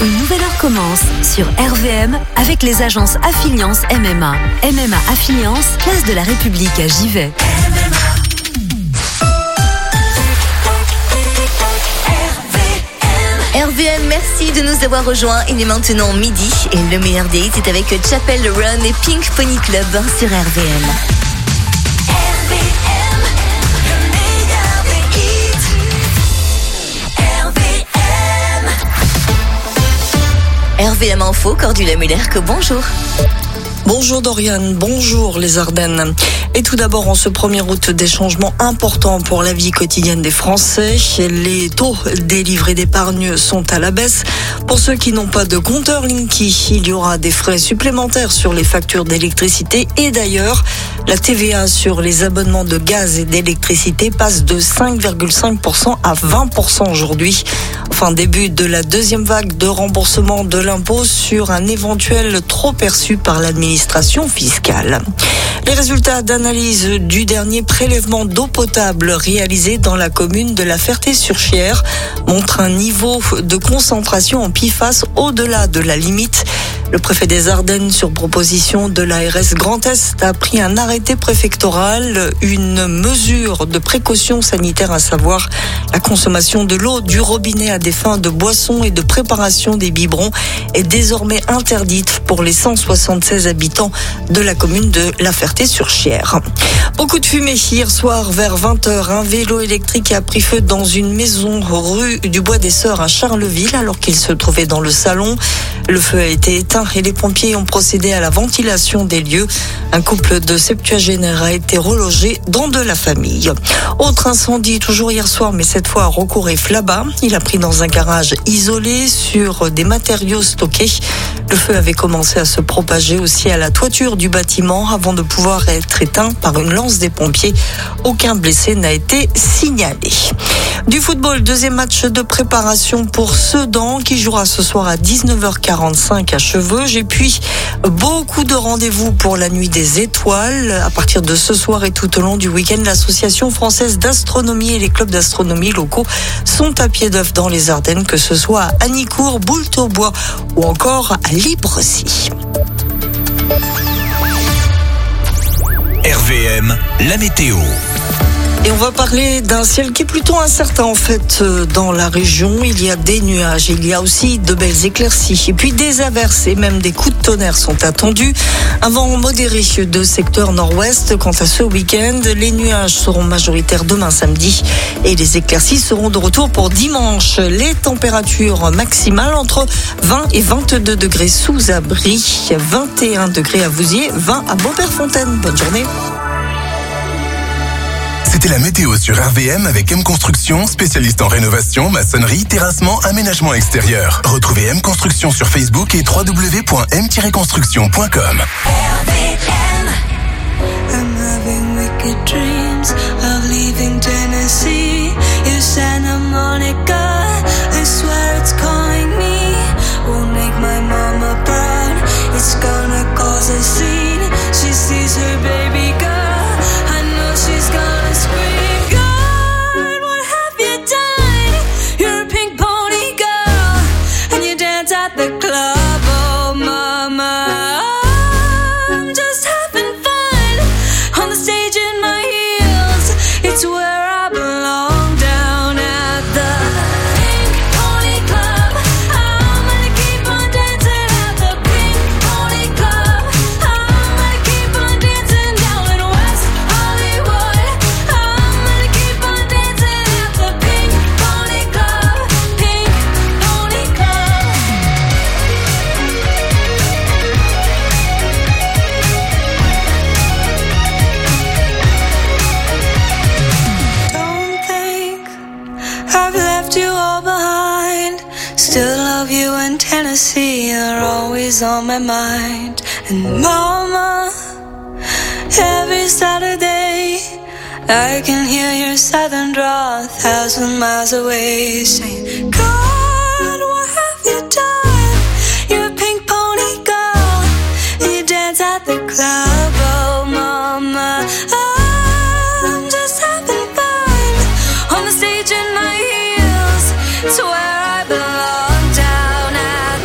Une nouvelle heure commence sur RVM avec les agences Affiliance MMA. MMA Affiliance, place de la République à Givet. RVM, merci de nous avoir rejoints. Il est maintenant midi et le meilleur des hits est avec Chapel Run et Pink Pony Club sur RVM. RVM Info, Cordula Muller-que bonjour. Bonjour Dorian, bonjour les Ardennes. Et tout d'abord, en ce 1er août, des changements importants pour la vie quotidienne des Français. Les taux des livrets d'épargne sont à la baisse. Pour ceux qui n'ont pas de compteur Linky, il y aura des frais supplémentaires sur les factures d'électricité. Et d'ailleurs, la TVA sur les abonnements de gaz et d'électricité passe de 5,5% à 20% aujourd'hui. Enfin, début de la deuxième vague de remboursement de l'impôt sur un éventuel trop perçu par l'administration fiscale. Les résultats d'analyse du dernier prélèvement d'eau potable réalisé dans la commune de La Ferté-sur-Cher montrent un niveau de concentration en PFAS au-delà de la limite. Le préfet des Ardennes, sur proposition de l'ARS Grand Est, a pris un arrêté préfectoral, une mesure de précaution sanitaire, à savoir la consommation de l'eau du robinet à des fins de boisson et de préparation des biberons est désormais interdite pour les 176 habitants de la commune de La Ferté-sur-Cher. Beaucoup de fumée hier soir vers 20h. Un vélo électrique a pris feu dans une maison rue du Bois des Sœurs à Charleville alors qu'il se trouvait dans le salon. Le feu a été éteint et les pompiers ont procédé à la ventilation des lieux. Un couple de septuagénaires a été relogé dans de la famille. Autre incendie, toujours hier soir, mais cette fois à Raucourt et Flaba. Il a pris dans un garage isolé sur des matériaux stockés. Le feu avait commencé à se propager aussi à la toiture du bâtiment avant de pouvoir être éteint par une lance des pompiers. Aucun blessé n'a été signalé. Du football, deuxième match de préparation pour Sedan qui jouera ce soir à 19h45 à Cheveuge. Et puis, beaucoup de rendez-vous pour la nuit des étoiles. À partir de ce soir et tout au long du week-end, l'Association française d'astronomie et les clubs d'astronomie locaux sont à pied d'œuvre dans les Ardennes, que ce soit à Hanicourt, Boultaubois ou encore à Librecy. RVM, la météo. Et on va parler d'un ciel qui est plutôt incertain en fait dans la région. Il y a des nuages, il y a aussi de belles éclaircies. Et puis des averses et même des coups de tonnerre sont attendus. Un vent modéré de secteur nord-ouest. Quant à ce week-end, les nuages seront majoritaires demain samedi. Et les éclaircies seront de retour pour dimanche. Les températures maximales entre 20 et 22 degrés sous abri. 21 degrés à Vouziers, 20 à Beaupère-Fontaine. Bonne journée. C'était la météo sur RVM avec M Construction, spécialiste en rénovation, maçonnerie, terrassement, aménagement extérieur. Retrouvez M Construction sur Facebook et www.m-construction.com. I'm having wicked dreams of leaving Tennessee. You Santa Monica, I swear it's calling me. Won't make my mama proud. It's gonna cause a scene. She sees her baby girl. I know she's gonna scream. God, what have you done? You're a pink pony girl, and you dance at the club. Oh, mama, I'm just having fun on the stage in my heels. It's where I belong, down at the Pink Pony Club. I'm gonna keep on dancing at the Pink Pony Club. I'm gonna keep on dancing down in West Hollywood. I'm gonna keep on dancing at the Pink Pony Club. Pink Pony Club. Don't think I've left you all behind. Still love you in Tennessee. You're always on my mind. And mama, every Saturday I can hear your southern drawl 1,000 miles away, saying, God, what have you done? You're a pink pony girl, and you dance at the club. Oh, mama, I'm just having fun on the stage in my heels. It's where I belong, down at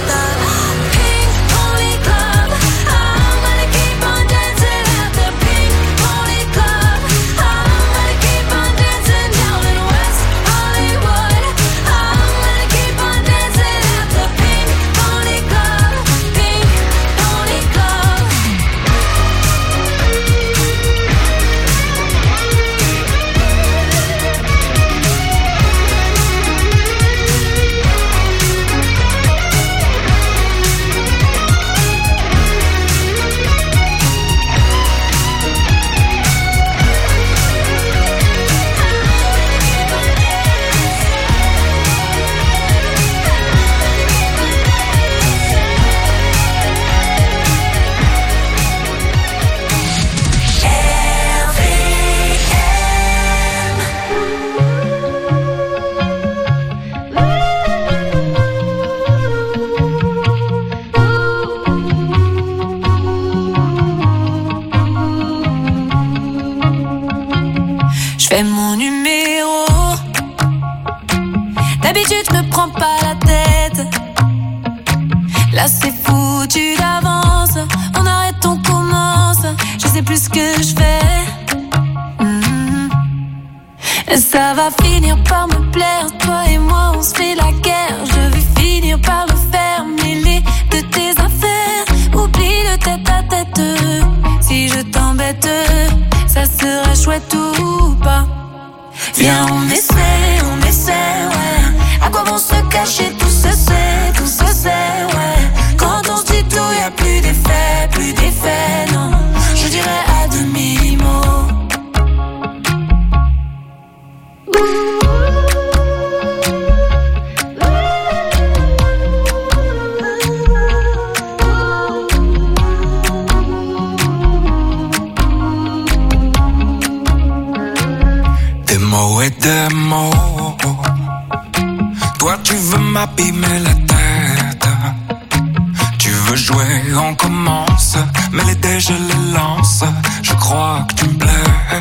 Viens, on essaie, ouais. À quoi vont se cacher tout ça c'est, ouais. Quand on se dit tout, y'a plus d'effet, non. Je dirais à demi-mot. Des mots et des mots. Toi tu veux m'abîmer la tête. Tu veux jouer, on commence. Mais les dés je les lance. Je crois que tu me plais.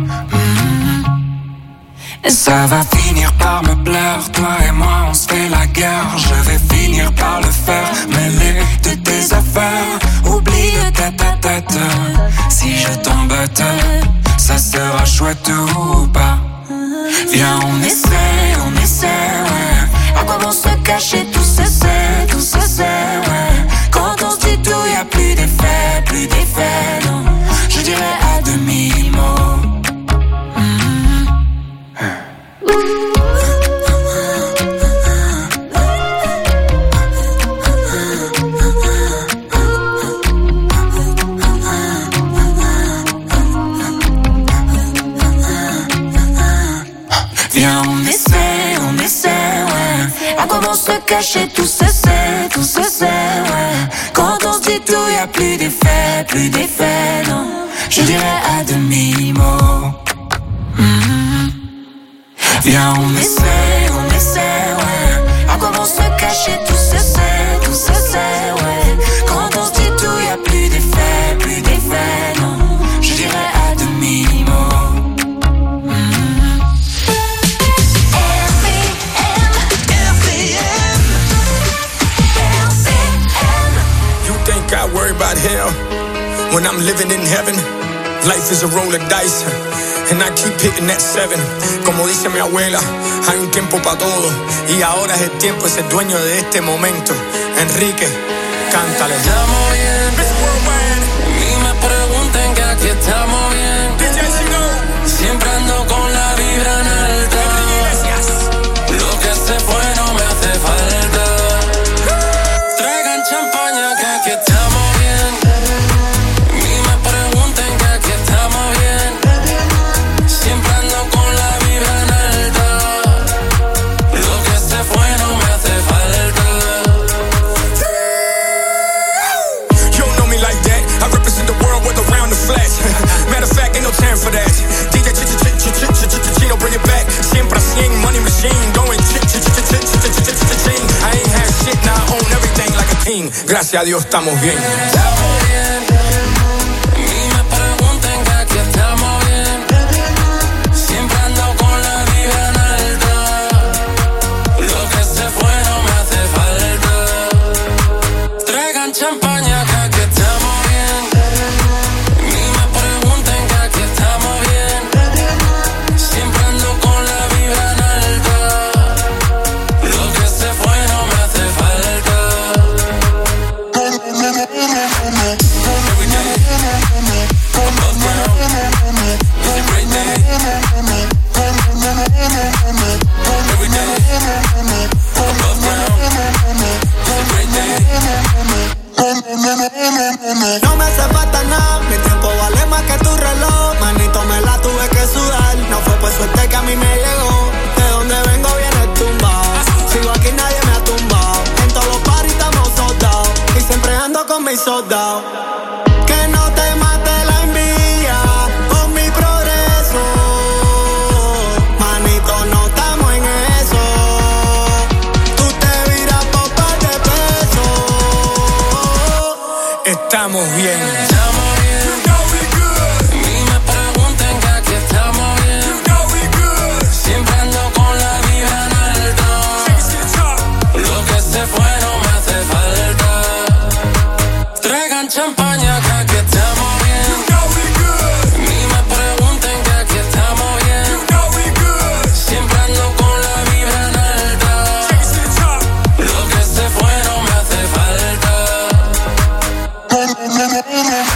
Ça va finir par me plaire. Toi et moi on se fait la guerre. Je vais finir par le faire. Mêlé de tes affaires. Oublie ta tête. Si je t'embête, ça sera chouette ou pas. Viens, on essaie, ouais. À quoi vont se cacher tout ça c'est, ouais. Quand on se dit tout, y'a plus d'effet, non. Je dirais à demi-mot. Viens, on essaie, ouais. À quoi vont se cacher tout ça c'est, ouais. Quand on se dit tout, y'a plus d'effet, non. Je dirais à demi-mot. Viens, on essaie, ouais. À quoi vont se cacher tout ça c'est, ouais. Quand on se dit tout, y'a plus d'effet, non. Je dirais à demi-mot. I worry about hell when I'm living in heaven. Life is a roll of dice and I keep hitting that 7. Como dice mi abuela, hay un tiempo para todo y ahora es el tiempo de ser dueño de este momento. Enrique, cántale. Estamos bien, ni me pregunten que aquí estamos bien. Siempre ando con la vibra en alta. Lo que se fue no me hace falta. Traigan champaña que aquí estamos bien. Ni me pregunten que aquí estamos bien. Siempre ando con la vibra en alta. Lo que se fue no me hace falta. You don't know me like that. I represent the world with around the flash. Matter of fact, ain't no time for that. DJ Chino, bring it back. Siempre así, money machine, going I ain't had shit, now I own everything like a king. Gracias a Dios estamos bien. Estamos bien. Ni me pregunten que aquí estamos bien. Siempre ando con la vibra en alta. Lo que se fue no me hace falta. Traigan champaña que aquí estamos bien. Ni me pregunten que aquí estamos bien. Siempre ando con la vibra en alta. Lo que se fue no me hace falta. Every day, above ground, it's a great day. Every day, above ground, it's a great day. No me hace falta nada, mi tiempo vale más que tu reloj. Manito, me la tuve que sudar. No fue por suerte que a mí me llegó. De donde vengo viene tumbado. Sigo aquí, nadie me ha tumbado. En todos los paris estamos soldados. Y siempre ando con mis soldados. Que no te mate la envidia con mi progreso. Manito, no estamos en eso. Tú te viras por par de pesos. Estamos bien. Estamos bien. Ni me pregunten que aquí estamos bien. Siempre ando con la vibra en alta. Lo que se fue no me hace falta. Traigan champaña que aquí estamos bien. Ni me pregunten que aquí estamos bien. Siempre ando con la vibra en alta. Lo que se fue no me hace falta.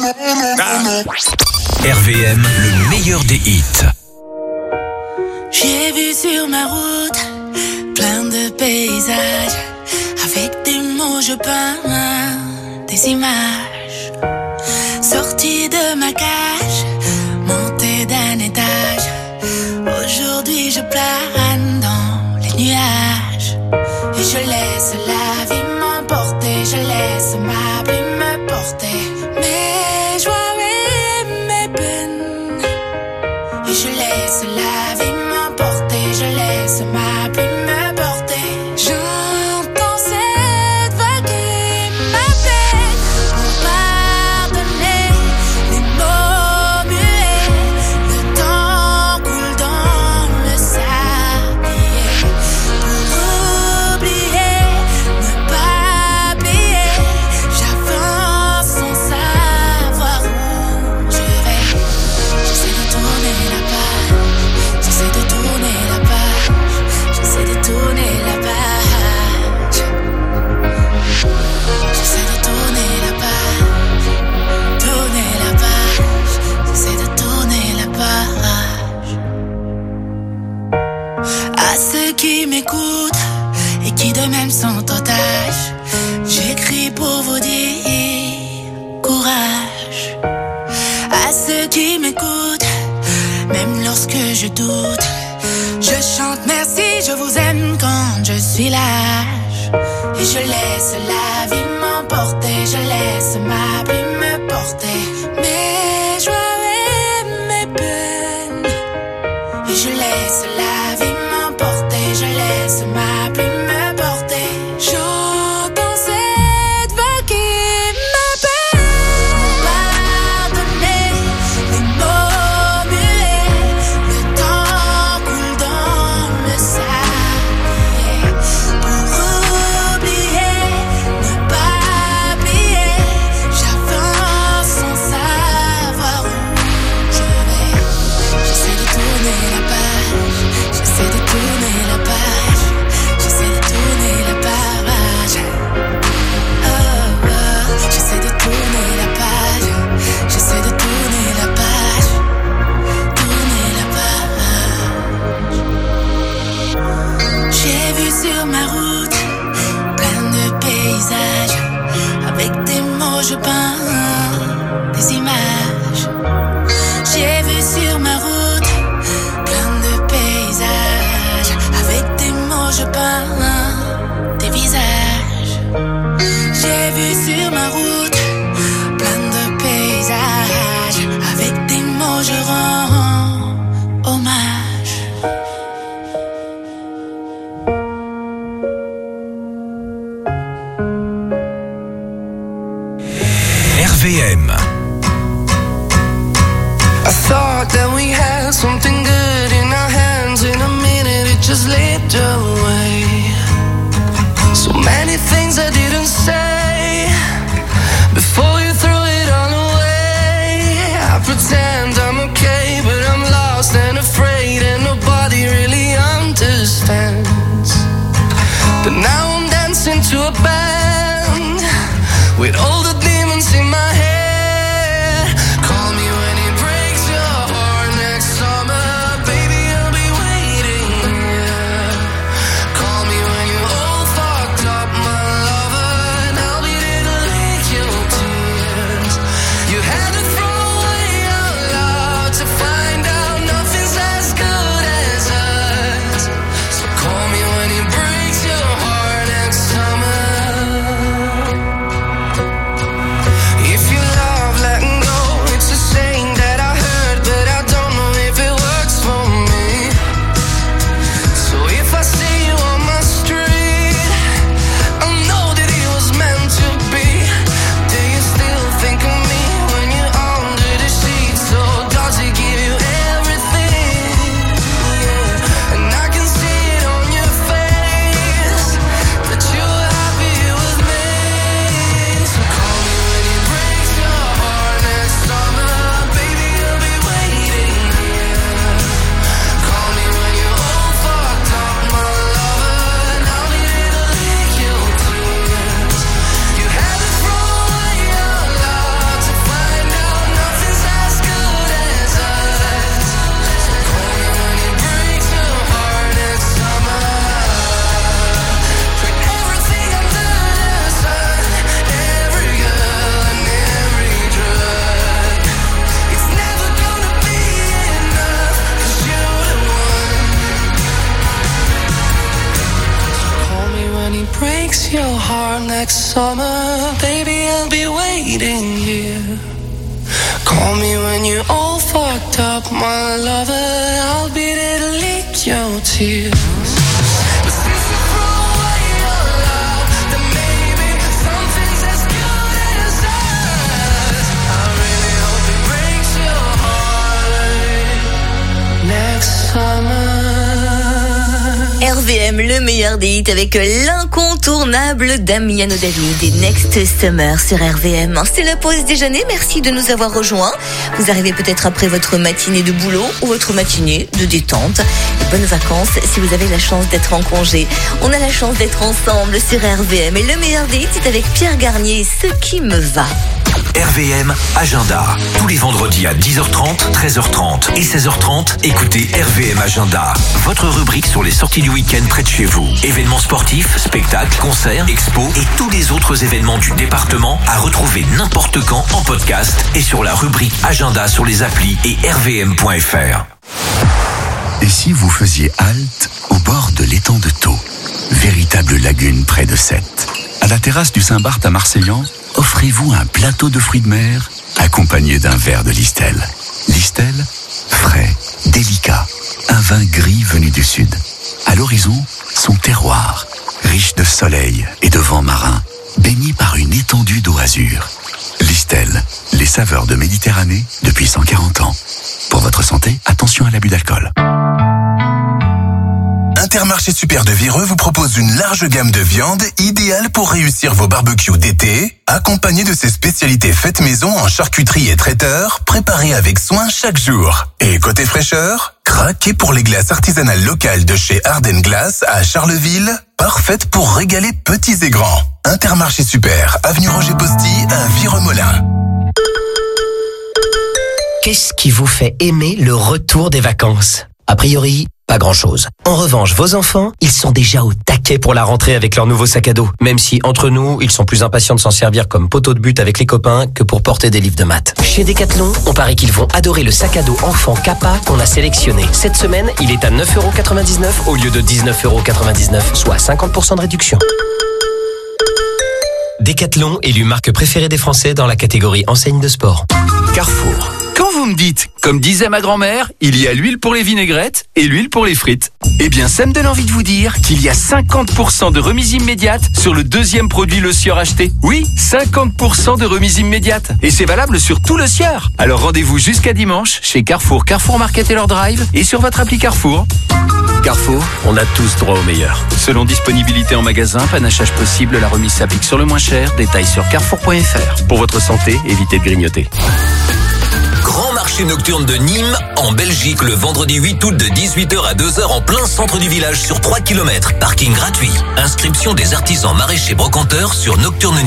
RVM, le meilleur des hits. J'ai vu sur ma route plein de paysages. Avec des mots je peins des images. Sortie de ma cage, montée d'un étage. Aujourd'hui je plane dans les nuages. Et je laisse la vie m'emporter. Je laisse ma plume me porter. Mes joies et mes peines. Et je laisse la vie m'emporter. Je laisse ma plume me porter. J'entends cette vague qui m'appelle pour pardonner les mots muets. Le temps coule dans le sablier. Pour oublier, ne pas plier. J'avance sans savoir où je vais. J'essaie de tourner la page. J'essaie de tourner la page. J'essaie de tourner la page. J'essaie de tourner la page. Tourner la page. J'essaie de tourner la page. À ceux qui m'écoutent et qui de même sont otages, j'écris pour vous dire courage. À ceux qui m'écoutent, même lorsque je doute, je chante merci, je vous aime quand je suis lâche. Et je laisse la vie m'emporter, je laisse ma plume me porter. Mes joies et mes peines. Et je laisse la vie m'emporter, je laisse ma plume me porter. J'entends cette vague qui m'appelle pour pardonner les mots muets. Le temps coule dans le sablier. Pour oublier, ne pas plier. J'avance sans savoir où je vais. J'essaie de tourner la page. J'essaie de tourner la page. J'essaie de tourner la page. Oh, oh. J'essaie de tourner la page. J'essaie de tourner la page. Tourner la page. J'ai vu sur ma route plein de paysages. Avec des mots je peins des images. J'ai vu sur ma route plein de paysages. Avec des mots je peins des visages. J'ai vu sur ma route plein de paysages. Avec des mots je rends hommage. RVM. I thought that we had something good in our hands. In a minute it just slipped away. So many things I didn't say before you threw it all away. I pretend I'm okay, but I'm lost and afraid, and nobody really understands. But now I'm dancing to a band with all the demons in my head. Call me when it breaks your heart next summer, baby, I'll be waiting here. Call me when you're all fucked up, my lover, and I'll be there to lick your tears. You had to throw away your love to find out nothing's as good as us. So call me when it breaks your heart next summer. breaks your heart next summer, baby, I'll be waiting here. Call me when you're all fucked up, my lover. I'll be there to lick your tears. But since you threw away your love, then maybe something's as good as us. I really hope it breaks your heart next summer. RVM, le meilleur des hits avec l'incontournable Damiano David et Next Summer sur RVM. C'est la pause déjeuner, merci de nous avoir rejoints. Vous arrivez peut-être après votre matinée de boulot ou votre matinée de détente. Et bonnes vacances si vous avez la chance d'être en congé. On a la chance d'être ensemble sur RVM et le meilleur des hits c'est avec Pierre Garnier, Ce qui me va. RVM Agenda. Tous les vendredis à 10h30, 13h30 et 16h30, écoutez RVM Agenda. Votre rubrique sur les sorties du week-end près de chez vous. Événements sportifs, spectacles, concerts, expos et tous les autres événements du département à retrouver n'importe quand en podcast et sur la rubrique Agenda sur les applis et rvm.fr. Et si vous faisiez halte au bord de l'étang de Thau, véritable lagune près de Sète, à la terrasse du Saint-Barth à Marseillan, offrez-vous un plateau de fruits de mer accompagné d'un verre de Listel. Listel, frais, délicat, un vin gris venu du sud. À l'horizon, son terroir, riche de soleil et de vent marin, baigné par une étendue d'eau azur. Listel, les saveurs de Méditerranée depuis 140 ans. Pour votre santé, attention à l'abus d'alcool. Intermarché Super de Vireux vous propose une large gamme de viandes idéale pour réussir vos barbecues d'été, accompagnée de ses spécialités faites maison en charcuterie et traiteur, préparées avec soin chaque jour. Et côté fraîcheur, craquez pour les glaces artisanales locales de chez Ardennes Glace à Charleville, parfaites pour régaler petits et grands. Intermarché Super, avenue Roger Posty à Vireux-Molin. Qu'est-ce qui vous fait aimer le retour des vacances ? A priori, pas grand-chose. En revanche, vos enfants, ils sont déjà au taquet pour la rentrée avec leur nouveau sac à dos. Même si, entre nous, ils sont plus impatients de s'en servir comme poteau de but avec les copains que pour porter des livres de maths. Chez Decathlon, on parie qu'ils vont adorer le sac à dos enfant Kappa qu'on a sélectionné. Cette semaine, il est à 9,99€ au lieu de 19,99€, soit 50% de réduction. Decathlon, élu marque préférée des Français dans la catégorie enseigne de sport. Carrefour. Quand vous me dites, comme disait ma grand-mère, il y a l'huile pour les vinaigrettes et l'huile pour les frites. Eh bien, ça me donne envie de vous dire qu'il y a 50% de remise immédiate sur le deuxième produit Le Sieur acheté. Oui, 50% de remise immédiate. Et c'est valable sur tout Le Sieur. Alors rendez-vous jusqu'à dimanche chez Carrefour, Carrefour Market et leur drive et sur votre appli Carrefour. Carrefour, on a tous droit au meilleur. Selon disponibilité en magasin, panachage possible, la remise s'applique sur le moins cher. Détails sur carrefour.fr. Pour votre santé, évitez de grignoter. Grand marché nocturne de Nîmes, en Belgique, le vendredi 8 août de 18h à 2h en plein centre du village sur 3 km. Parking gratuit. Inscription des artisans maraîchers brocanteurs sur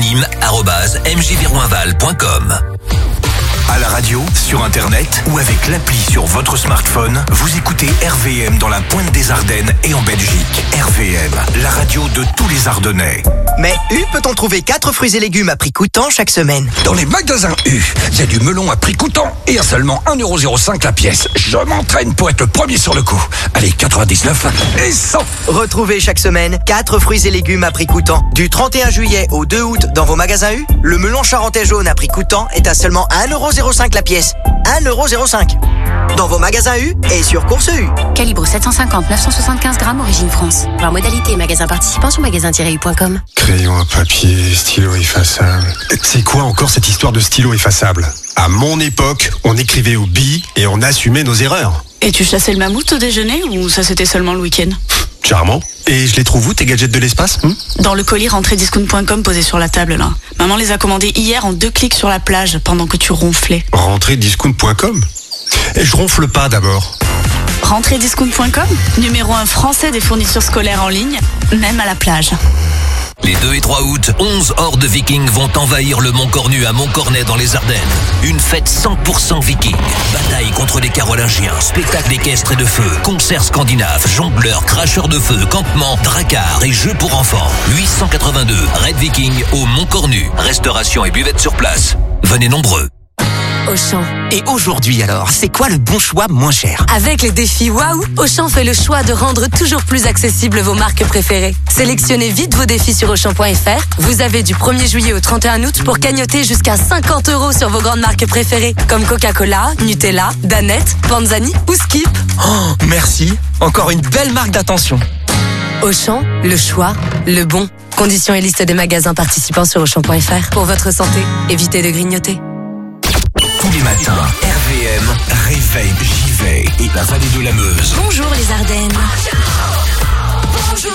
nocturnenim@mjviroinval.com. À la radio, sur internet ou avec l'appli sur votre smartphone, vous écoutez RVM dans la pointe des Ardennes et en Belgique. RVM, la radio de tous les Ardennais. Mais U peut-on trouver 4 fruits et légumes à prix coûtant chaque semaine? Dans les magasins U, il y a du melon à prix coûtant et à seulement 1,05€ la pièce. Je m'entraîne pour être le premier sur le coup. Allez, 99 et 100. Retrouvez chaque semaine 4 fruits et légumes à prix coûtant. Du 31 juillet au 2 août dans vos magasins U, le melon charentais jaune à prix coûtant est à seulement 1,05€ la pièce. 1,05€. Dans vos magasins U et sur Course U. Calibre 750, 975 grammes, origine France. Voir modalité et magasin participant sur magasin-u.com. Crayon à papier, stylo effaçable. C'est quoi encore cette histoire de stylo effaçable? À mon époque, on écrivait au billes et on assumait nos erreurs. Et tu chassais le mammouth au déjeuner ou ça c'était seulement le week-end? Charmant. Et je les trouve où tes gadgets de l'espace? Dans le colis rentrediscount.com posé sur la table là. Maman les a commandés hier en 2 clics sur la plage pendant que tu ronflais. Rentrediscount.com? Et je ronfle pas d'abord. Rentrediscount.com, numéro 1 français des fournitures scolaires en ligne, même à la plage. Les 2 et 3 août, 11 hordes vikings vont envahir le Mont Cornu à Montcornet dans les Ardennes. Une fête 100% viking. Bataille contre les Carolingiens, spectacle équestre et de feu, concerts scandinaves, jongleurs, cracheurs de feu, campements, dracars et jeux pour enfants. 882 Red Viking au Mont Cornu. Restauration et buvette sur place. Venez nombreux. Auchan. Et aujourd'hui alors, c'est quoi le bon choix moins cher? Avec les défis Waouh, Auchan fait le choix de rendre toujours plus accessibles vos marques préférées. Sélectionnez vite vos défis sur Auchan.fr. Vous avez du 1er juillet au 31 août pour cagnotter jusqu'à 50 € sur vos grandes marques préférées, comme Coca-Cola, Nutella, Danette, Panzani ou Skip. Oh, merci. Encore une belle marque d'attention. Auchan, le choix, le bon. Conditions et liste des magasins participants sur Auchan.fr. Pour votre santé, évitez de grignoter. Tous les matins, RVM réveille Givet et la vallée de la Meuse. Bonjour les Ardennes. Bonjour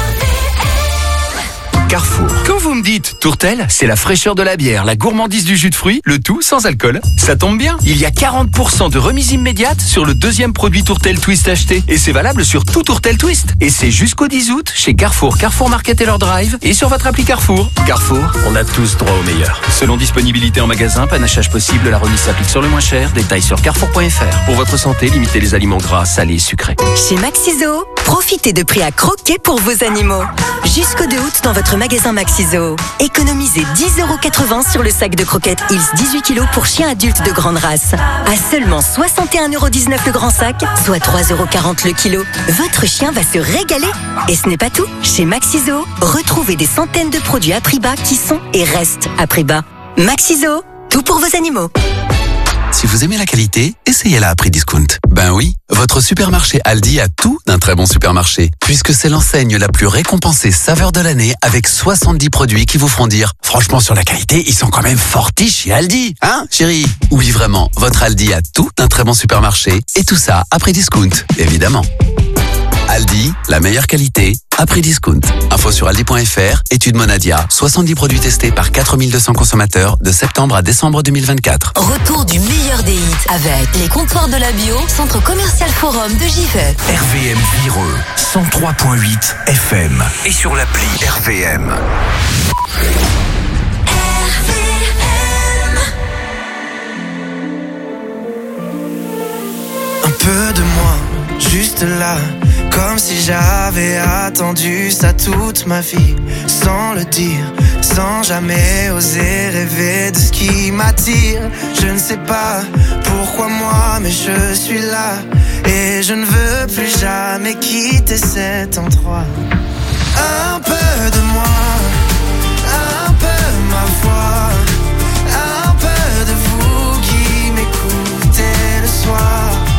Carrefour. Quand vous me dites Tourtel, c'est la fraîcheur de la bière, la gourmandise du jus de fruits, le tout sans alcool. Ça tombe bien, il y a 40% de remise immédiate sur le deuxième produit Tourtel Twist acheté. Et c'est valable sur tout Tourtel Twist. Et c'est jusqu'au 10 août chez Carrefour, Carrefour Market et leur drive et sur votre appli Carrefour. Carrefour, on a tous droit au meilleur. Selon disponibilité en magasin, panachage possible, la remise s'applique sur le moins cher. Détails sur carrefour.fr. Pour votre santé, limitez les aliments gras, salés, sucrés. Chez Maxiso, profitez de prix à croquer pour vos animaux. Jusqu'au 2 août dans votre magasin Maxiso. Économisez 10,80 € sur le sac de croquettes Hills 18 kg pour chiens adultes de grande race. À seulement 61,19 € le grand sac, soit 3,40 € le kilo. Votre chien va se régaler. Et ce n'est pas tout. Chez Maxiso, retrouvez des centaines de produits à prix bas qui sont et restent à prix bas. Maxiso, tout pour vos animaux. Si vous aimez la qualité, essayez-la à prix discount. Ben oui, votre supermarché Aldi a tout d'un très bon supermarché, puisque c'est l'enseigne la plus récompensée saveur de l'année avec 70 produits qui vous feront dire « Franchement, sur la qualité, ils sont quand même fortiches chez Aldi, hein, chérie ?» Oui, vraiment, votre Aldi a tout d'un très bon supermarché, et tout ça à prix discount, évidemment. Aldi, la meilleure qualité, à prix discount. Info sur aldi.fr, étude Monadia, 70 produits testés par 4200 consommateurs de septembre à décembre 2024. Retour du meilleur des hits avec les comptoirs de la bio, centre commercial Forum de Givet. RVM Vireux, 103.8 FM et sur l'appli RVM. Un peu de moi, juste là, comme si j'avais attendu ça toute ma vie, sans le dire, sans jamais oser rêver de ce qui m'attire. Je ne sais pas pourquoi moi, mais je suis là, et je ne veux plus jamais quitter cet endroit. Un peu de moi, un peu ma voix, un peu de vous qui m'écoutez le soir.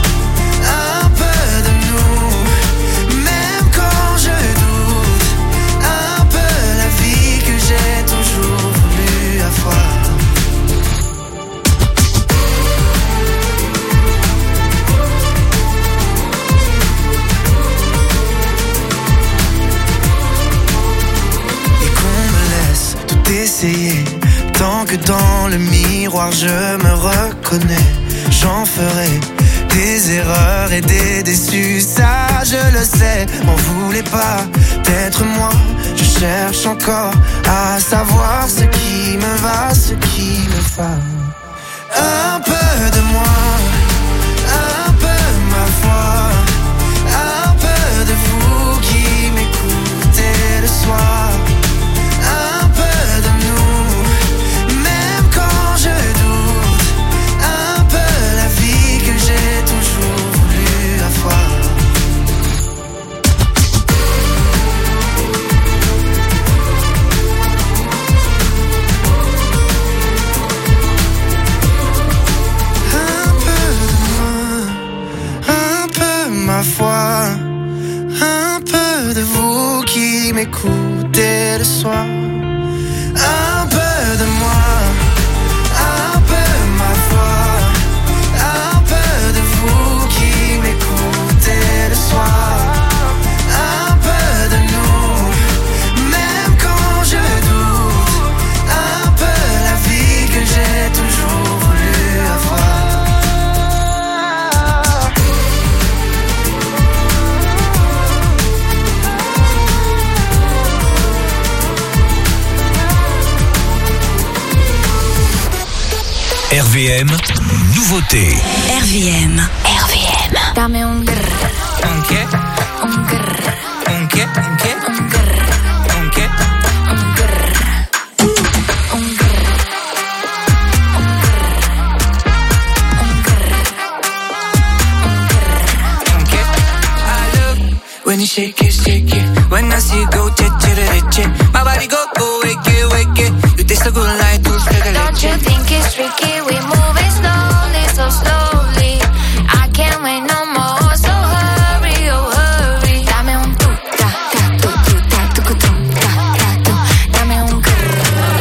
Essayer, tant que dans le miroir je me reconnais, j'en ferai des erreurs et des déçus, ça je le sais. M'en voulez pas d'être moi, je cherche encore à savoir ce qui me va, ce qui me va. Un peu de moi, un peu ma voix, un peu de vous qui m'écoutez le soir. Ma foi, un peu de vous qui m'écoutez le soir, un peu de moi, un peu ma foi, un peu de vous qui m'écoutez le soir, un peu de nous, même quand je doute, un peu la vie que j'ai toujours voulu avoir. RVM, nouveauté. RVM. Dame un grr. ¿Un qué? Un grr. ¿Un qué? ¿Un qué? Un grr. ¿Un qué? Un grr. Un grr. shake it, shake it. When I see you go, my body go, wake it, wake it. You taste so good like dulce de leche. Don't you think it's tricky? We moving slowly, so slowly. I can't wait no more, so hurry, oh hurry. Dame un tu, ta, ta, tu, tu, ta, tu, tu, ta, ta, tu. Dame un grrr.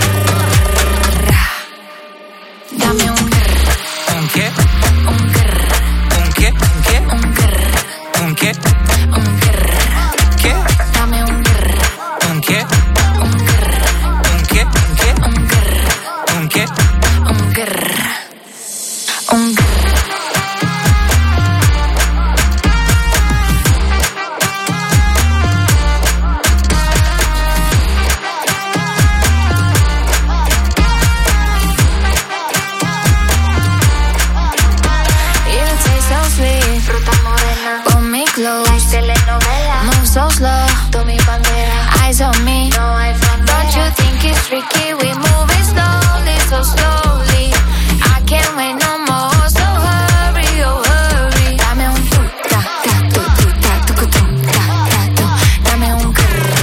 Dame un grrr. ¿Un qué? Un grrr. ¿Un qué? ¿Un qué? Un grrr. ¿Un qué? Un grrr. ¿Qué? Dame un grrr. ¿Un qué? Un grrr. ¿Un qué? ¿Un qué? Un grrr. ¿Un qué? Un grrr. Un grrr. You taste so sweet, fruta morena. Pull me close, telenovela. Move so slow, tú mi bandera. Eyes on me, no hay frontera. Don't you think it's tricky? We moving slowly, so slowly. I can't wait no more, so hurry, oh hurry. Dame un tu, ta, ta, tu, tu, ta, tu, tu, ta, ta, tu. Dame un grrr.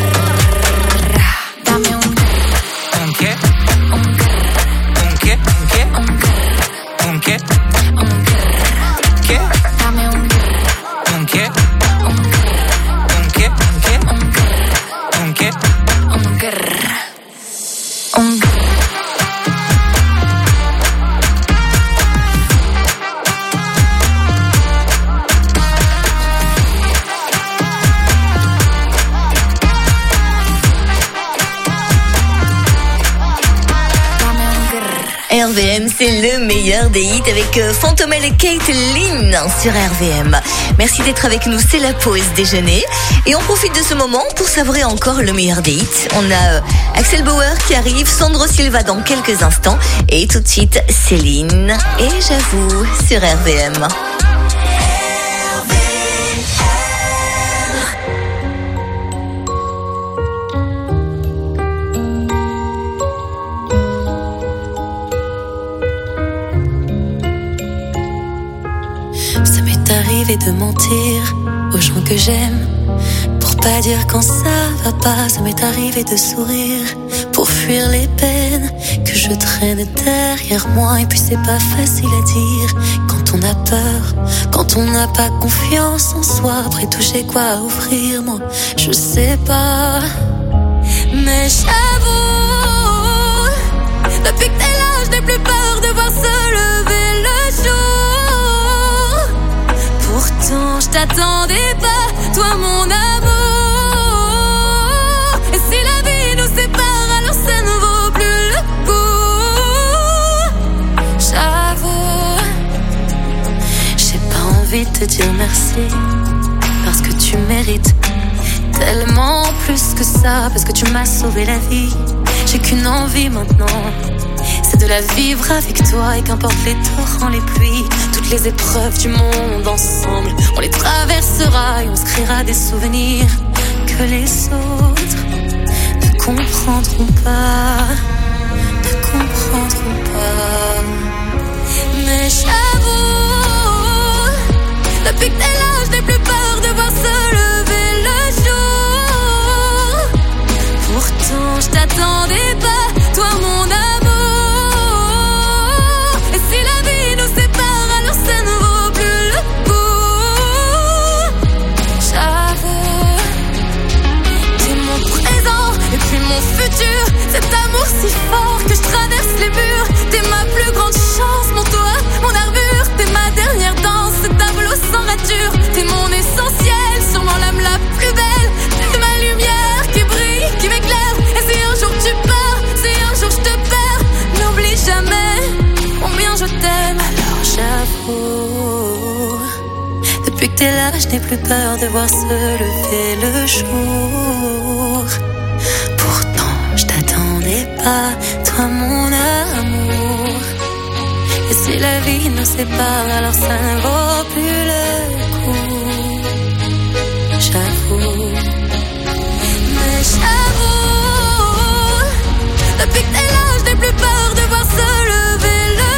Dame un grrr. ¿Un qué? Un grrr. ¿Un qué? ¿Un qué? Un grrr. ¿Un qué? Un grrr. ¿Qué? Dame un grrr. ¿Un qué? Un grrr. ¿Un qué? ¿Un qué? Un grrr. ¿Un qué? Un grrr. Un grrr. RVM, c'est le meilleur des hits avec Fantomel et Caitlyn sur RVM. Merci d'être avec nous, c'est la pause déjeuner. Et on profite de ce moment pour savourer encore le meilleur des hits. On a Axel Bauer qui arrive, Sandro Silva dans quelques instants. Et tout de suite, Céline et J'avoue sur RVM. Ça m'est arrivé de mentir aux gens que j'aime pour pas dire quand ça va pas. Ça m'est arrivé de sourire pour fuir les peines que je traîne derrière moi. Et puis c'est pas facile à dire quand on a peur, quand on n'a pas confiance en soi. Après tout j'ai quoi à offrir, moi je sais pas. Mais j'avoue, depuis que t'es là je n'ai plus peur de voir se lever le jour. Pourtant je t'attendais pas, toi mon amour. Et si la vie nous sépare, alors ça ne vaut plus le coup. J'avoue, j'ai pas envie de te dire merci, parce que tu mérites tellement plus que ça, parce que tu m'as sauvé la vie. J'ai qu'une envie maintenant, c'est de la vivre avec toi. Et qu'importe les torrents, les pluies, toutes les épreuves du monde ensemble, on les traversera et on se créera des souvenirs que les autres ne comprendront pas, ne comprendront pas. Mais j'avoue, depuis que t'es là je n'ai plus peur de voir se lever le jour. Pourtant je t'attendais pas, toi mon amour. Et si la vie nous sépare, alors ça ne vaut plus le coup. J'avoue, t'es mon présent et puis mon futur. Cet amour si fort que je traverse les murs. T'es ma plus grande chance, mon toit, mon armure. T'es ma dernière danse, ce tableau sans rature. T'es mon essentiel, sûrement l'âme la plus belle. T'es ma lumière qui brille, qui m'éclaire. Et si un jour tu pars, si un jour je te perds, n'oublie jamais combien je t'aime. Alors j'avoue, depuis que t'es là, je n'ai plus peur de voir se lever le jour. Pourtant, je t'attendais pas, toi mon amour. Et si la vie nous sépare, alors ça ne vaut plus le coup. J'avoue, mais j'avoue, depuis que t'es là, je n'ai plus peur de voir se lever le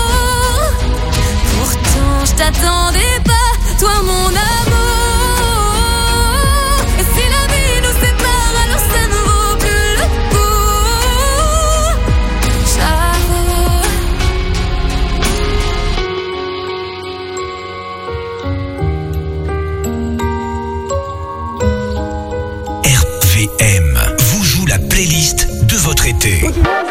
jour. Pourtant, je t'attendais pas, toi mon amour. playlist de votre été.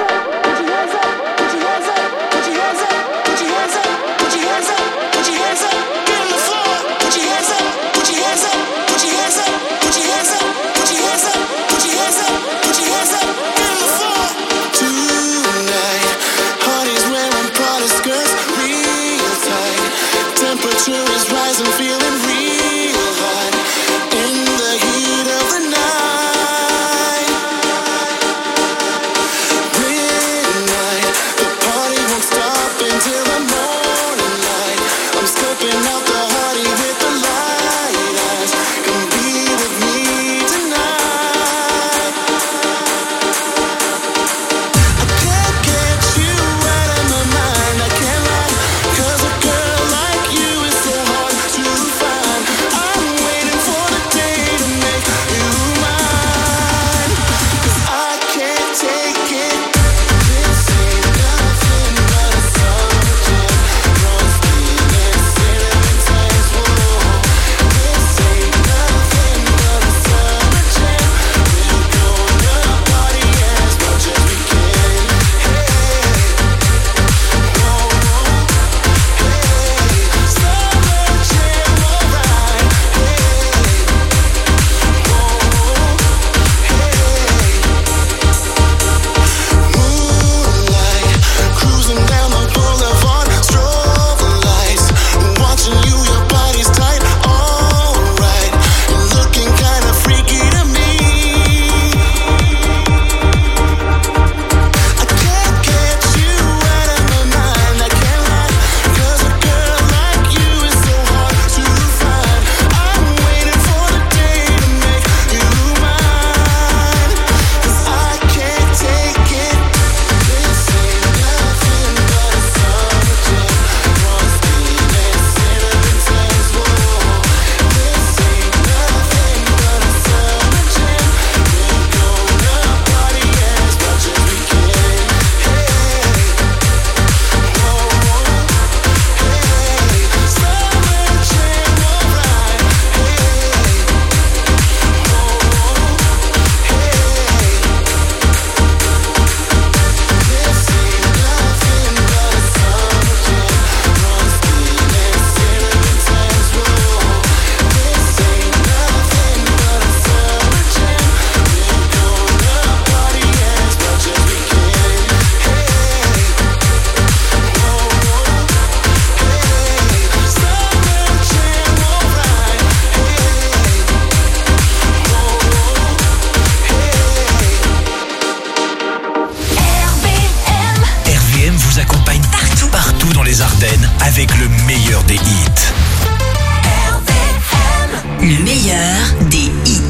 avec le meilleur des hits. Le meilleur des hits.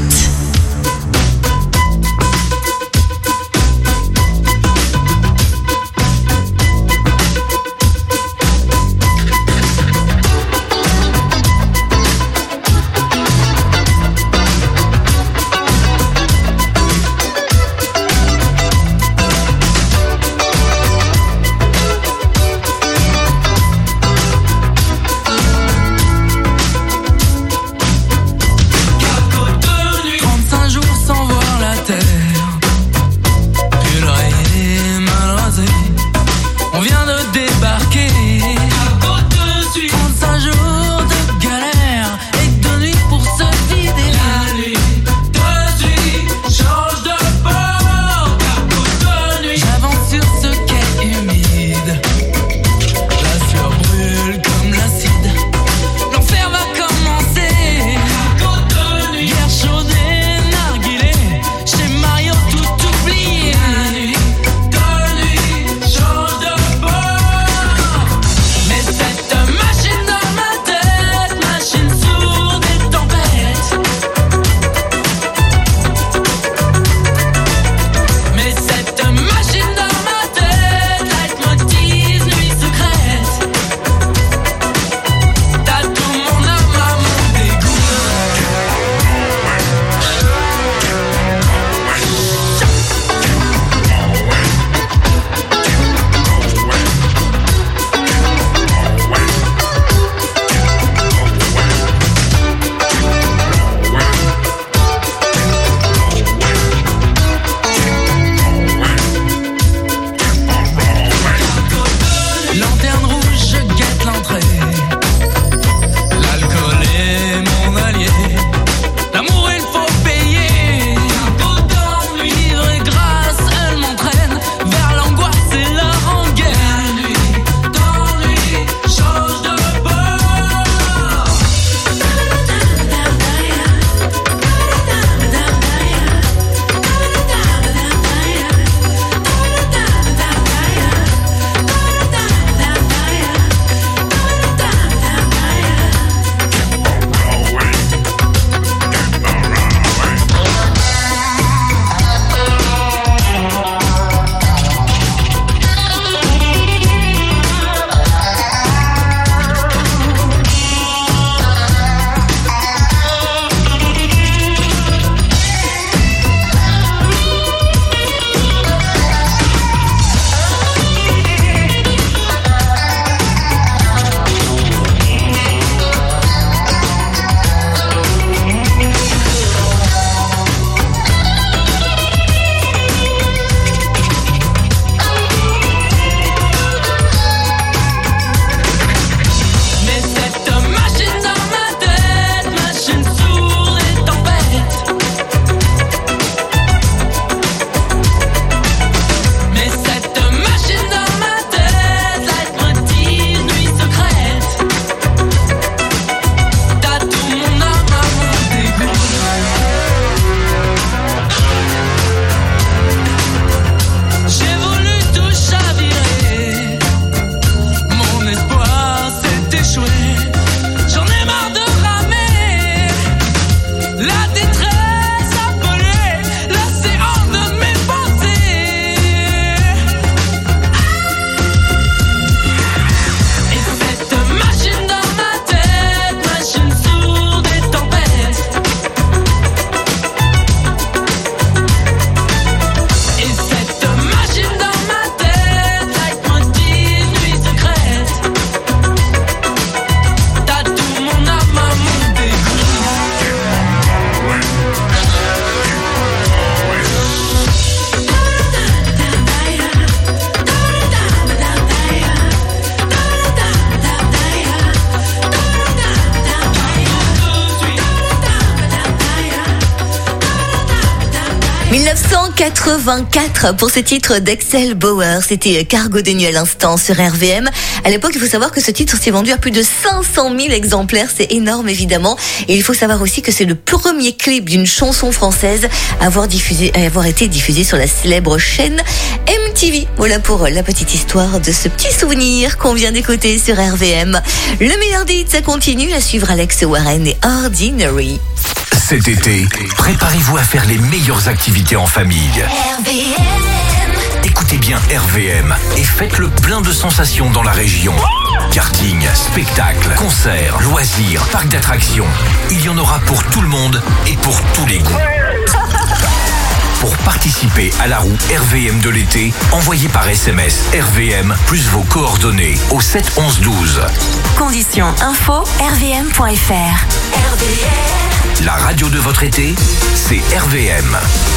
84 pour ce titre d'Axel Bauer. C'était Cargo de nuit à l'instant sur RVM. À l'époque, il faut savoir que ce titre s'est vendu à plus de 500 000 exemplaires. C'est énorme, évidemment. Et il faut savoir aussi que c'est le premier clip d'une chanson française à avoir été diffusé sur la célèbre chaîne MTV. Voilà pour la petite histoire de ce petit souvenir qu'on vient d'écouter sur RVM. Le meilleur des hits, ça continue. À suivre Alex Warren et Ordinary. Cet été, préparez-vous à faire les meilleures activités en famille. RVM. Écoutez bien RVM et faites le plein de sensations dans la région. Karting, spectacles, concerts, loisirs, parcs d'attractions. Il y en aura pour tout le monde et pour tous les goûts. Pour participer à la roue RVM de l'été, envoyez par SMS RVM plus vos coordonnées au 7 11 12. Conditions info rvm.fr. La radio de votre été, c'est RVM.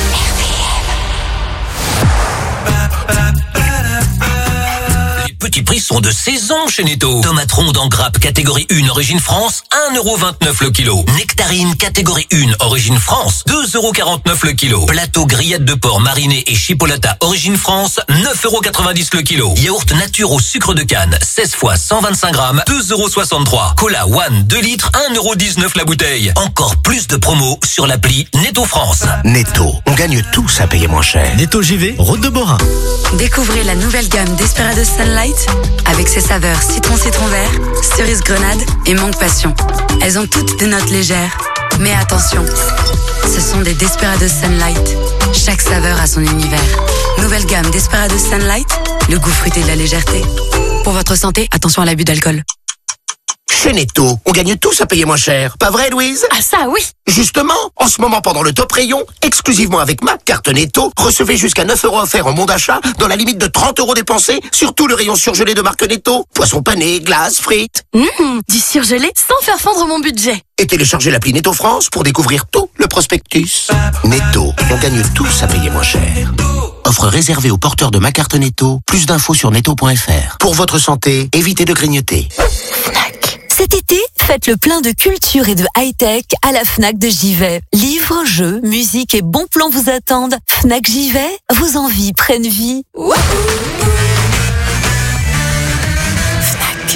Les petits prix sont de saison chez Netto. Tomates rondes en grappe catégorie 1 origine France, 1,29€ le kilo. Nectarine catégorie 1 origine France, 2,49€ le kilo. Plateau grillade de porc mariné et chipolata origine France, 9,90€ le kilo. Yaourt nature au sucre de canne, 16 fois 125 grammes, 2,63€. Cola One 2 litres, 1,19€ la bouteille. Encore plus de promos sur l'appli Netto France. Netto, on gagne tous à payer moins cher. Netto JV, route de Borin. Découvrez la nouvelle gamme Desperados Sunlight avec ses saveurs citron vert, cerise grenade et mangue passion. Elles ont toutes des notes légères. Mais attention, ce sont des Desperados Sunlight. Chaque saveur a son univers. Nouvelle gamme Desperados Sunlight, le goût fruité de la légèreté. Pour votre santé, attention à l'abus d'alcool. Chez Netto, on gagne tous à payer moins cher. Pas vrai, Louise? Ah ça, oui. Justement, en ce moment pendant le top rayon, exclusivement avec ma carte Netto, recevez jusqu'à 9€ offerts en bon d'achat dans la limite de 30€ dépensés sur tout le rayon surgelé de marque Netto. Poisson pané, glace, frites. Du surgelé sans faire fondre mon budget. Et téléchargez l'appli Netto France pour découvrir tout le prospectus. Netto, on gagne tous à payer moins cher. Offre réservée aux porteurs de ma carte Netto. Plus d'infos sur netto.fr. Pour votre santé, évitez de grignoter. Cet été, faites le plein de culture et de high-tech à la Fnac de Givet. Livres, jeux, musique et bons plans vous attendent. Fnac Givet, vos envies prennent vie. Wouhou! Fnac.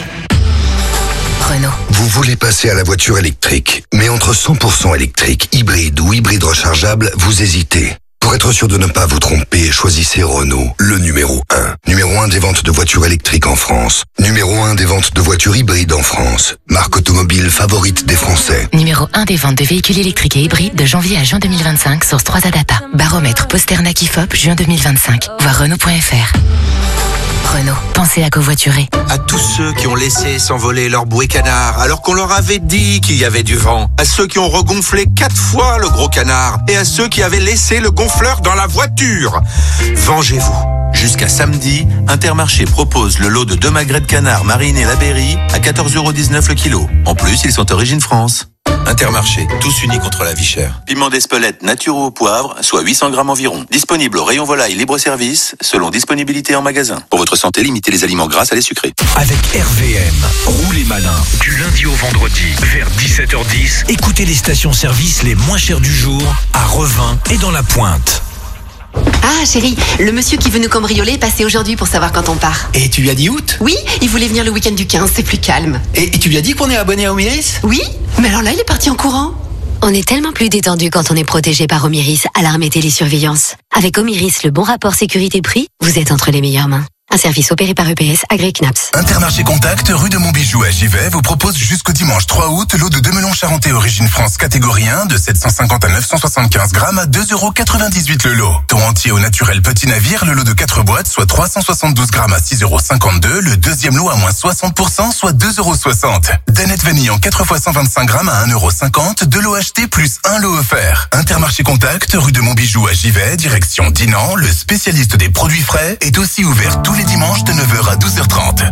Renault. Vous voulez passer à la voiture électrique, mais entre 100% électrique, hybride ou hybride rechargeable, vous hésitez. Pour être sûr de ne pas vous tromper, choisissez Renault, le numéro 1. Numéro 1 des ventes de voitures électriques en France. Numéro 1 des ventes de voitures hybrides en France. Marque automobile favorite des Français. Numéro 1 des ventes de véhicules électriques et hybrides de janvier à juin 2025, source 3A Data. Baromètre Posternak IFOP, juin 2025. Voir Renault.fr. Renault, pensez à covoiturer. À tous ceux qui ont laissé s'envoler leur bouée canard alors qu'on leur avait dit qu'il y avait du vent. À ceux qui ont regonflé 4 fois le gros canard. Et à ceux qui avaient laissé le gonfleur dans la voiture. Vengez-vous. Jusqu'à samedi, Intermarché propose le lot de 2 magrets de canard marinés la Berry à 14,19€ le kilo. En plus, ils sont origine France. Intermarché, tous unis contre la vie chère. Piment d'Espelette nature au poivre, soit 800 grammes environ. Disponible au rayon volaille libre-service, selon disponibilité en magasin. Pour votre santé, limitez les aliments gras à les sucrés. Avec RVM, roulez malin. Du lundi au vendredi, vers 17h10, écoutez les stations-service les moins chères du jour, à Revin et dans la Pointe. Ah chérie, le monsieur qui veut nous cambrioler est passé aujourd'hui pour savoir quand on part. Et tu lui as dit août? Oui, il voulait venir le week-end du 15, c'est plus calme. Et tu lui as dit qu'on est abonné à Omiris? Oui, mais alors là il est parti en courant. On est tellement plus détendu quand on est protégé par Omiris, alarme et télésurveillance. Avec Omiris, le bon rapport sécurité-prix, vous êtes entre les meilleures mains. Un service opéré par EPS, agréé CNAPS. Intermarché Contact, rue de Montbijou à Givet, vous propose jusqu'au dimanche 3 août lot de 2 melons charentais origine France catégorie 1 de 750 à 975 grammes à 2,98€ le lot. Thon entier au naturel petit navire, le lot de 4 boîtes, soit 372 grammes à 6,52€. Le deuxième lot à moins 60%, soit 2,60€. Danette vanille en 4 fois 125 grammes à 1,50€. 2 lots achetés plus 1 lot offert. Intermarché Contact, rue de Montbijou à Givet, direction Dinan. Le spécialiste des produits frais est aussi ouvert tous les dimanches de 9h à 12h30.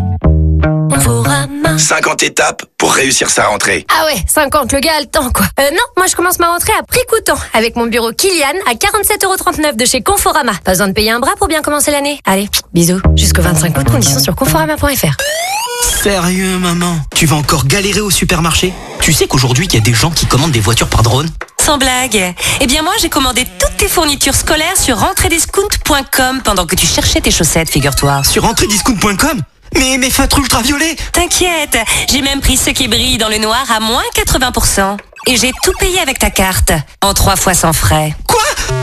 50 étapes pour réussir sa rentrée. Ah ouais, 50, le gars a le temps quoi. Non, moi je commence ma rentrée à prix coûtant avec mon bureau Kilian à 47,39€ de chez Conforama. Pas besoin de payer un bras pour bien commencer l'année. Allez, bisous. Jusqu'au 25 août, conditions sur conforama.fr. Sérieux maman, tu vas encore galérer au supermarché? Tu sais qu'aujourd'hui il y a des gens qui commandent des voitures par drone? Sans blague. Eh bien moi, j'ai commandé toutes tes fournitures scolaires sur rentrediscount.com pendant que tu cherchais tes chaussettes, figure-toi. Sur rentrediscount.com ? Mais mes feutres ultraviolets. T'inquiète, j'ai même pris ceux qui brillent dans le noir à moins 80%. Et j'ai tout payé avec ta carte, en 3 fois sans frais. Quoi ?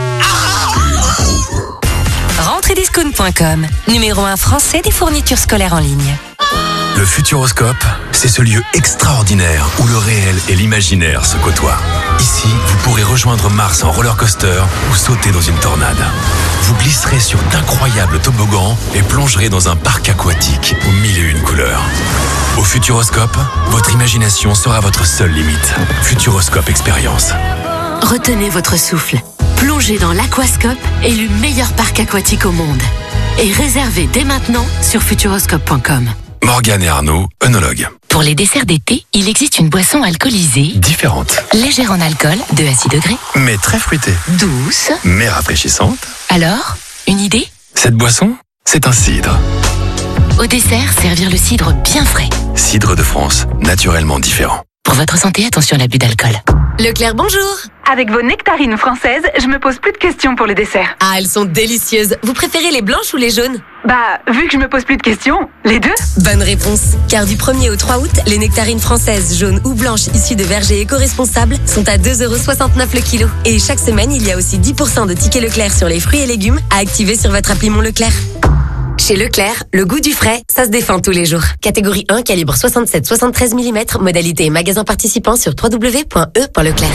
Rentrediscount.com, numéro 1 français des fournitures scolaires en ligne. Le Futuroscope, c'est ce lieu extraordinaire où le réel et l'imaginaire se côtoient. Ici, vous pourrez rejoindre Mars en roller coaster ou sauter dans une tornade. Vous glisserez sur d'incroyables toboggans et plongerez dans un parc aquatique aux 1001 couleurs. Au Futuroscope, votre imagination sera votre seule limite. Futuroscope Expérience. Retenez votre souffle. Plongez dans l'Aquascope, élu meilleur parc aquatique au monde. Et réservez dès maintenant sur futuroscope.com. Morgane et Arnaud, œnologues. Pour les desserts d'été, il existe une boisson alcoolisée, Différente, légère en alcool, 2 à 6 degrés, mais très fruitée, douce. mais rafraîchissante. Alors, une idée ? Cette boisson, c'est un cidre. Au dessert, servir le cidre bien frais. Cidre de France, naturellement différent. Pour votre santé, attention à l'abus d'alcool. Leclerc, bonjour. Avec vos nectarines françaises, je me pose plus de questions pour les desserts. Ah, elles sont délicieuses. Vous préférez les blanches ou les jaunes ? Bah, vu que je me pose plus de questions, les deux. Bonne réponse. Car du 1er au 3 août, les nectarines françaises jaunes ou blanches issues de vergers éco-responsables sont à 2,69€ le kilo. Et chaque semaine, il y a aussi 10% de tickets Leclerc sur les fruits et légumes à activer sur votre appli Mon Leclerc. Chez Leclerc, le goût du frais, ça se défend tous les jours. Catégorie 1, calibre 67-73 mm, modalité magasin participant sur www.e.leclerc.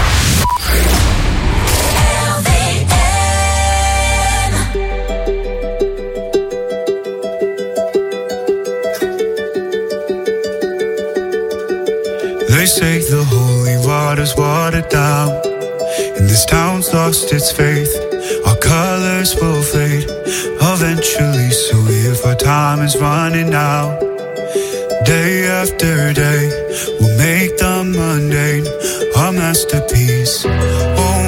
They say the holy water's watered down, and this town's lost its faith. Our colors will fade eventually, so if our time is running out, day after day, we'll make the mundane a masterpiece. Oh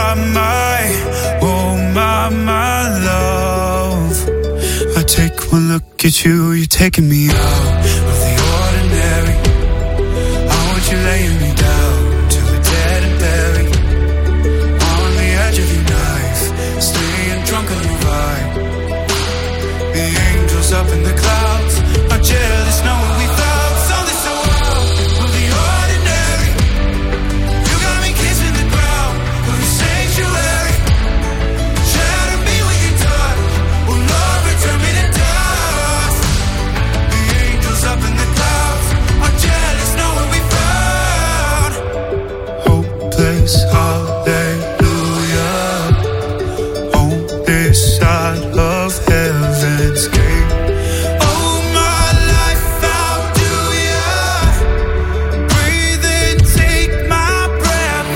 my love, I take one look at you, you're taking me out of the ordinary. I want you laying me down till we're dead and buried, on the edge of your knife, staying drunk on your vibe. The angels up in the clouds are jealous knowing we found something so wild of the ordinary. You got me kissing the ground of the sanctuary. Shatter me when you're done, will love return me to dust. The angels up in the clouds are jealous knowing we found hopeless hallelujah on this side of heaven's gate. Oh my life, how do ya breathe and take my breath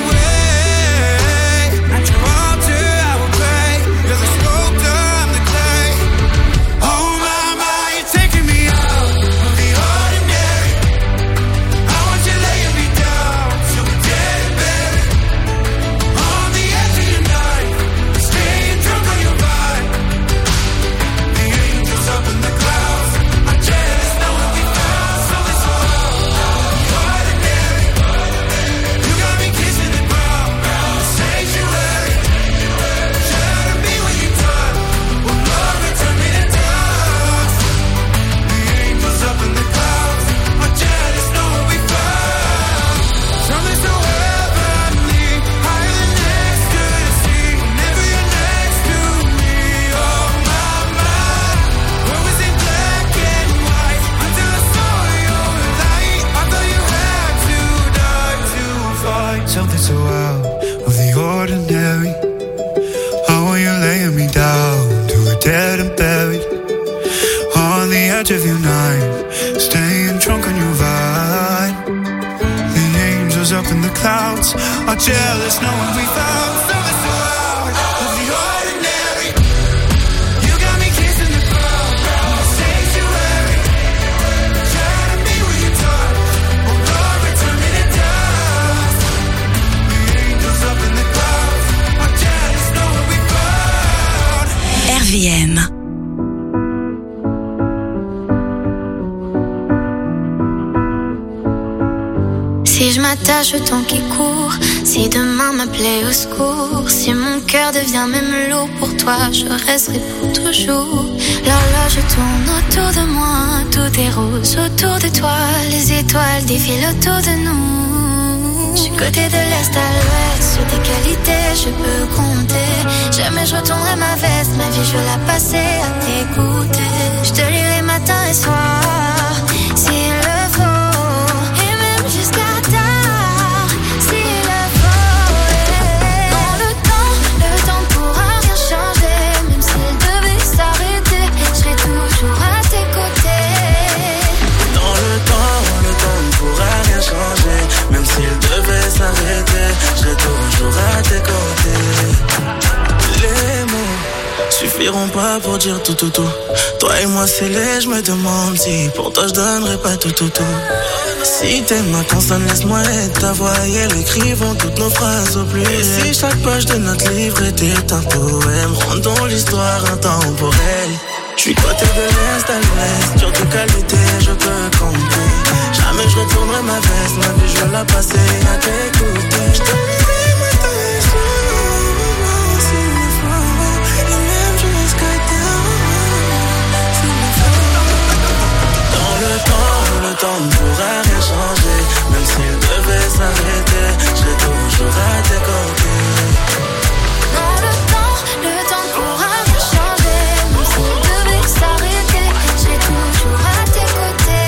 away? At your altar I will pray, you're the sculptor, I'm the clay. Oh my, you're taking me out of the ordinary. I want you laying me down till we're dead and buried, on the edge of your knife, staying drunk on your vibe. The angels up in the clouds are jealous knowing we found something so ordinary. You got me kissing the ground, the sanctuary. Shatter me when you're done, will love return me to dust. The angels up in the clouds are jealous knowing we found something so heavenly, higher than ecstasy. Whenever you're next to me, oh my, world was in black and white until I saw your light. I thought you had to die to find something so out of the ordinary. How are you laying me down till we're dead and buried, on the edge of your knife, staying drunk on your vine. The angels up in the clouds are jealous knowing we found something so out of the ordinary. You got me kissing the ground, the sanctuary. Shatter me when you're done, oh Lord, return me to dust. The angels up in the clouds are jealous knowing we found RVM. Si je m'attache au temps qui court, si demain m'appelait au secours, si mon cœur devient même lourd pour toi, je resterai pour toujours. L'horloge tourne autour de moi, tout est rose autour de toi, les étoiles défilent autour de nous. Je suis côté de l'est à l'ouest, sur tes qualités je peux compter. Jamais je retournerai ma veste, ma vie je veux la passer à t'écouter. Je te lirai matin et soir, s'il le faut, et même jusqu'à tard, s'il le faut. Dans le temps ne pourra rien changer, même s'il devait s'arrêter, je serai toujours à tes côtés. Dans le temps ne pourra rien changer, même s'il devait s'arrêter, je serai toujours à tes côtés. Les mots suffiront pas pour dire tout. Toi et moi c'est laid, je me demande si pour toi je donnerais pas tout. Si t'es ma consonne, laisse-moi être ta voix et elle écrivons toutes nos phrases au plus. Et si chaque page de notre livre était un poème, rendons l'histoire intemporelle. Je suis côté de l'est à l'ouest, sur tes qualités je peux compter. Jamais je retournerai ma veste, ma vie je veux la passer à t'écouter. Je te lirai matin et soir, s'il le faut, et même jusqu'à tard, s'il le faut. Dans le temps ne pourra rien changer, même s'il devait s'arrêter, je serai toujours à tes côtés. Dans le temps ne pourra rien changer, même s'il devait s'arrêter, je serai toujours à tes côtés.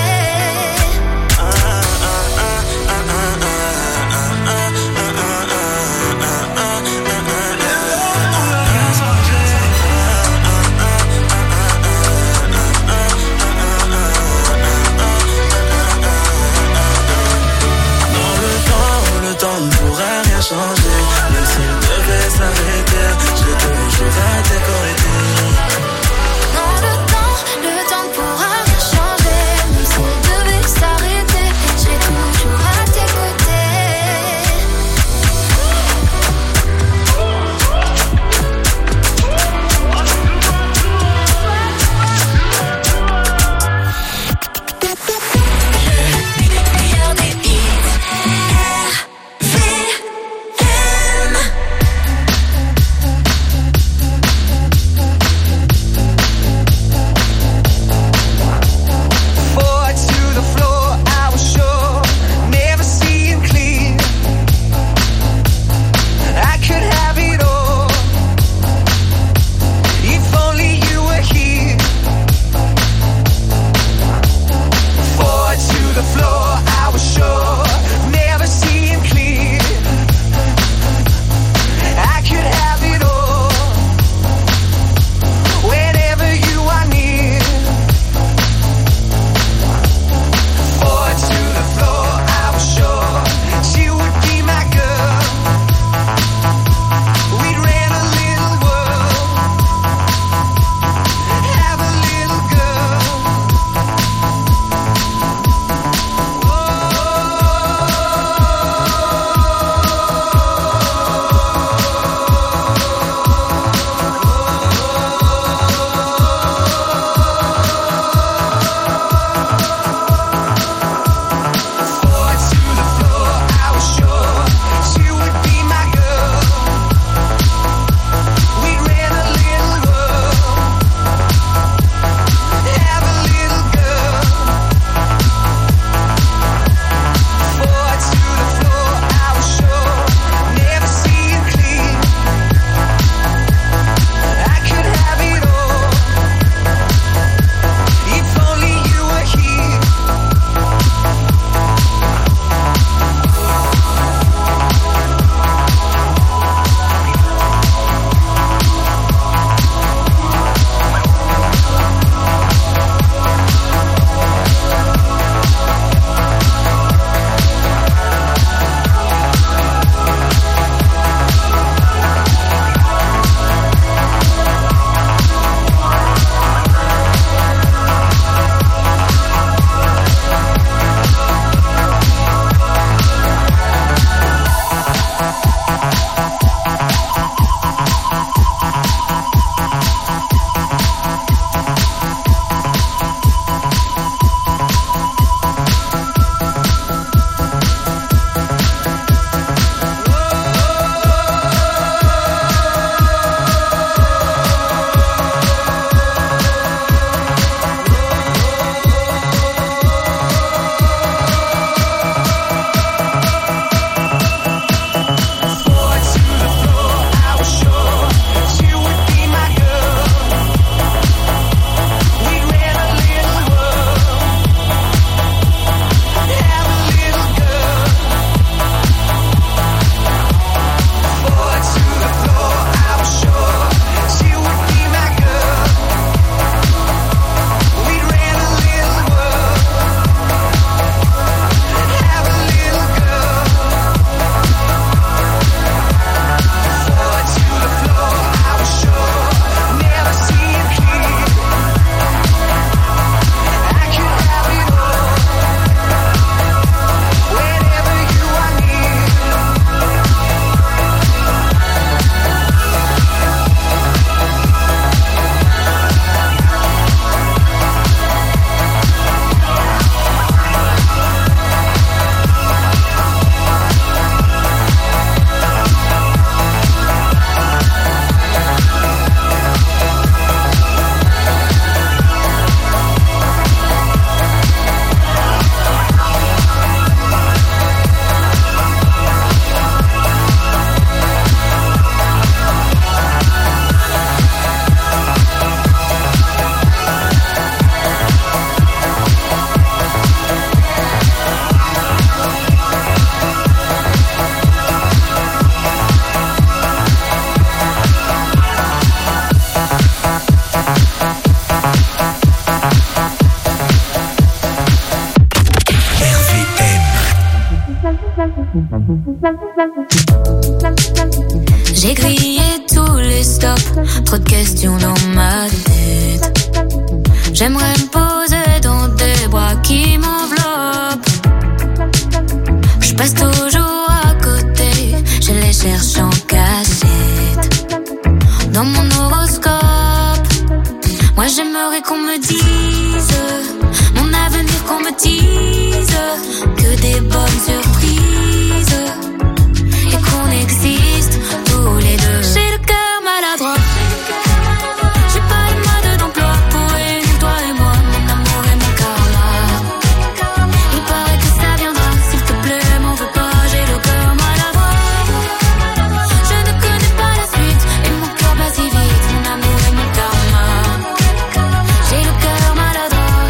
J'ai grillé tous les stops, trop de questions dans ma tête. J'aimerais me poser dans des bras qui m'enveloppent. Je passe toujours à côté, je les cherche en cachette. Dans mon horoscope, moi j'aimerais qu'on me dise mon avenir, qu'on me dise que des bonnes surprises et qu'on existe tous les deux. J'ai le cœur maladroit, j'ai pas le mode d'emploi pour réunir toi et moi, mon amour et mon karma. Il paraît que ça viendra, s'il te plaît, m'en veux pas, j'ai le cœur maladroit. Je ne connais pas la suite et mon cœur bat si vite, mon amour et mon karma. J'ai le cœur maladroit.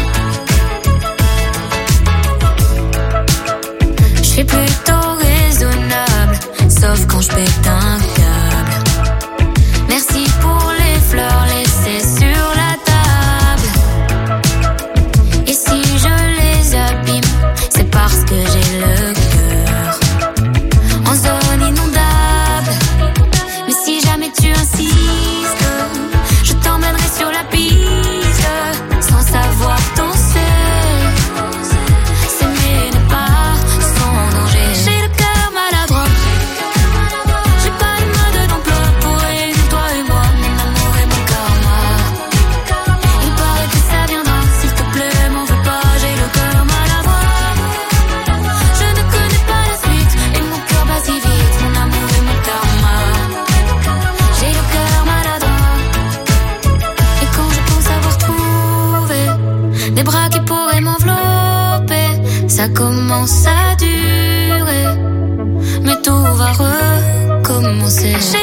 Je suis plutôt raisonnable, sauf quand je pète un câble. Merci pour les fleurs laissées sur la table. Et si je les abîme, c'est parce que j'ai le cœur en zone inondable. Mais si jamais tu insistes, je t'emmènerai sur la piste, sans savoir danser. S'aimer n'est pas sans danger. J'ai le cœur maladroit, j'ai pas le mode d'emploi pour réunir toi et moi, mon amour et mon karma. Il paraît que ça viendra, s'il te plaît, m'en veux pas, j'ai le cœur maladroit. Je ne connais pas la suite et mon cœur bat si vite, mon amour et mon karma. J'ai le cœur maladroit. Et quand je pense avoir trouvé des bras qui pourraient m'envelopper, ça commence à durer, mais tout va recommencer.